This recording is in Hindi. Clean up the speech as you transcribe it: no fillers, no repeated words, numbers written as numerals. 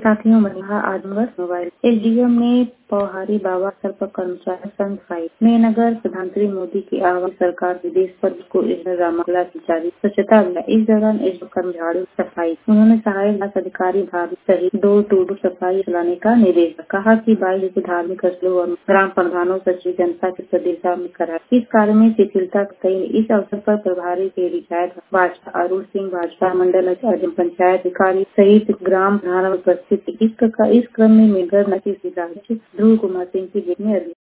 साथियों मनीहा आजमगढ़ मोबाइल एसडीएम ने पौहारी बाबा सर पर कर्मचारी संघ फाइल में नगर प्रधानमंत्री मोदी की आवाज सरकार विदेश पर को रामकला की जारी स्वच्छता अभियान। इस दौरान कर्म झाड़ू सफाई उन्होंने सहायक विकास अधिकारी भाभी सहित डोर टू डोर सफाई चलाने का निर्देश कहा कि 22 धार्मिक स्थलों और ग्राम प्रधानों सचिव जनता की प्रतिष्ठा में करा इस कार्य में शिथिलता कई। इस अवसर पर प्रभारी के विधायक भाजपा अरुण सिंह भाजपा मंडल अध्यक्ष पंचायत अधिकारी सहित ग्राम प्रधान उपस्थित। इस क्रम में मेघर नतीश ध्रुव कुमार सिंह की जीत में